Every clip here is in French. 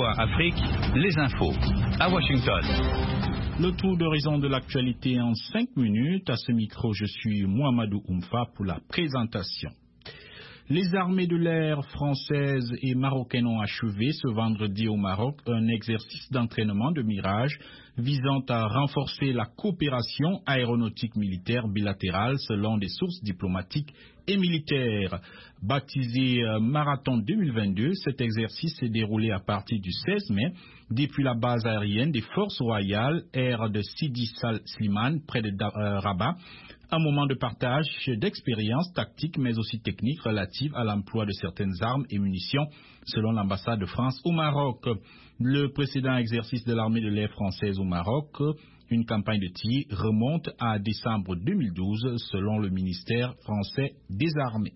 VOA Afrique, les infos. À Washington. Le tour d'horizon de l'actualité en 5 minutes. À ce micro, je suis Mohamedou Oumfa pour la présentation. Les armées de l'air françaises et marocaines ont achevé ce vendredi au Maroc un exercice d'entraînement de Mirage visant à renforcer la coopération aéronautique militaire bilatérale selon des sources diplomatiques et militaires. Baptisé Marathon 2022, cet exercice s'est déroulé à partir du 16 mai depuis la base aérienne des Forces royales air de Sidi Slimane près de Rabat. Un moment de partage d'expériences tactiques mais aussi techniques relatives à l'emploi de certaines armes et munitions selon l'ambassade de France au Maroc. Le précédent exercice de l'armée de l'air française au Maroc, une campagne de tir, remonte à décembre 2012 selon le ministère français des armées.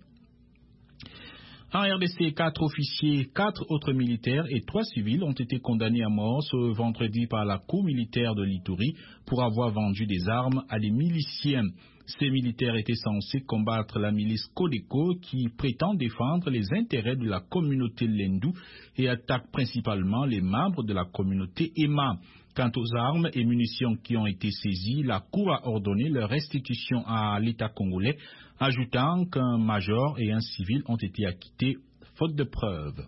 En RDC, 4 officiers, 4 autres militaires et 3 civils ont été condamnés à mort ce vendredi par la cour militaire de l'Ituri pour avoir vendu des armes à des miliciens. Ces militaires étaient censés combattre la milice Codeco qui prétend défendre les intérêts de la communauté Lendou et attaque principalement les membres de la communauté Emma. Quant aux armes et munitions qui ont été saisies, la Cour a ordonné leur restitution à l'État congolais, ajoutant qu'un major et un civil ont été acquittés faute de preuves.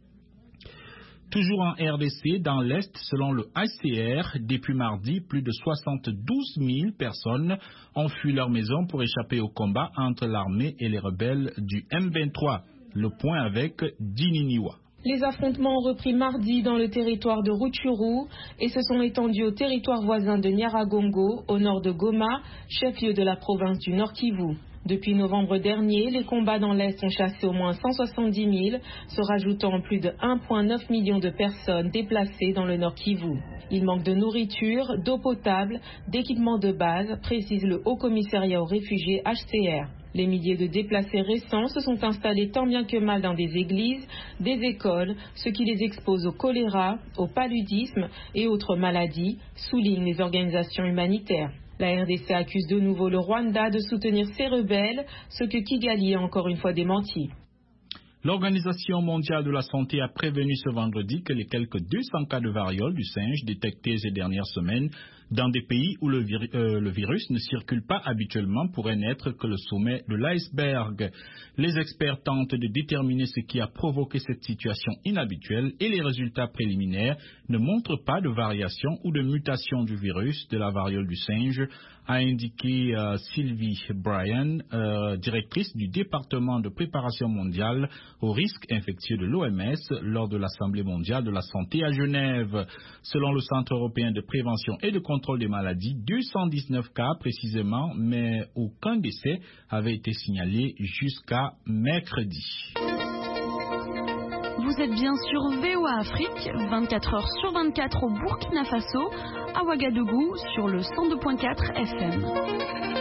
Toujours en RDC, dans l'Est, selon le HCR, depuis mardi, plus de 72 000 personnes ont fui leur maison pour échapper au combat entre l'armée et les rebelles du M23. Le point avec Dininiwa. Les affrontements ont repris mardi dans le territoire de Rutshuru et se sont étendus au territoire voisin de Nyiragongo, au nord de Goma, chef-lieu de la province du Nord Kivu. Depuis novembre dernier, les combats dans l'Est ont chassé au moins 170 000, se rajoutant en plus de 1,9 million de personnes déplacées dans le Nord Kivu. Il manque de nourriture, d'eau potable, d'équipements de base, précise le Haut Commissariat aux réfugiés HCR. Les milliers de déplacés récents se sont installés tant bien que mal dans des églises, des écoles, ce qui les expose au choléra, au paludisme et autres maladies, soulignent les organisations humanitaires. La RDC accuse de nouveau le Rwanda de soutenir ces rebelles, ce que Kigali a encore une fois démenti. L'Organisation mondiale de la santé a prévenu ce vendredi que les quelques 200 cas de variole du singe détectés ces dernières semaines dans des pays où le virus ne circule pas habituellement pourraient n'être que le sommet de l'iceberg. Les experts tentent de déterminer ce qui a provoqué cette situation inhabituelle et les résultats préliminaires ne montrent pas de variation ou de mutation du virus de la variole du singe, a indiqué Sylvie Bryan, directrice du département de préparation mondiale aux risques infectieux de l'OMS lors de l'Assemblée mondiale de la santé à Genève. Selon le Centre européen de prévention et de contrôle des maladies, 219 cas précisément, mais aucun décès avait été signalé jusqu'à mercredi. Vous êtes bien sur VOA Afrique, 24 heures sur 24 au Burkina Faso, à Ouagadougou sur le 102.4 FM.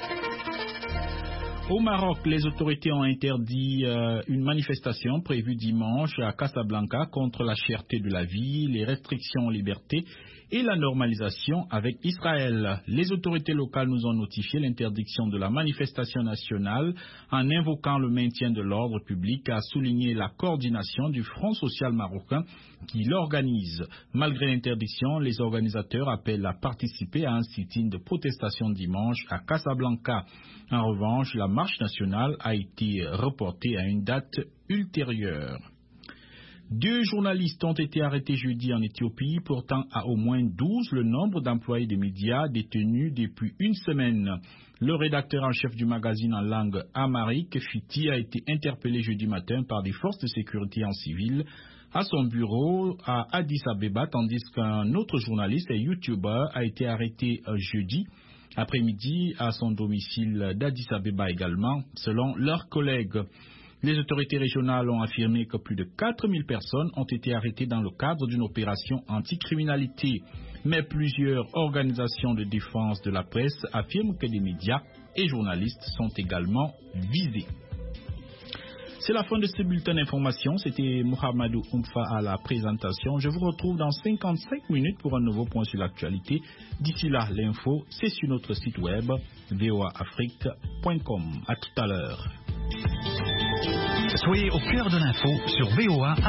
Au Maroc, les autorités ont interdit une manifestation prévue dimanche à Casablanca contre la cherté de la vie, les restrictions aux libertés et la normalisation avec Israël. Les autorités locales nous ont notifié l'interdiction de la manifestation nationale en invoquant le maintien de l'ordre public, a souligné la coordination du Front social marocain qui l'organise. Malgré l'interdiction, les organisateurs appellent à participer à un sit-in de protestation dimanche à Casablanca. En revanche, la marche nationale a été reportée à une date ultérieure. 2 journalistes ont été arrêtés jeudi en Éthiopie, portant à au moins 12 le nombre d'employés des médias détenus depuis une semaine. Le rédacteur en chef du magazine en langue amharique, Fiti, a été interpellé jeudi matin par des forces de sécurité en civil à son bureau à Addis Abeba, tandis qu'un autre journaliste et YouTuber a été arrêté jeudi après-midi à son domicile d'Addis Abeba également, selon leurs collègues. Les autorités régionales ont affirmé que plus de 4000 personnes ont été arrêtées dans le cadre d'une opération anticriminalité. Mais plusieurs organisations de défense de la presse affirment que des médias et journalistes sont également visés. C'est la fin de ce bulletin d'information. C'était Mohamedou Oumfa à la présentation. Je vous retrouve dans 55 minutes pour un nouveau point sur l'actualité. D'ici là, l'info, c'est sur notre site web voaafrique.com. À tout à l'heure. Soyez au cœur de l'info sur VOA.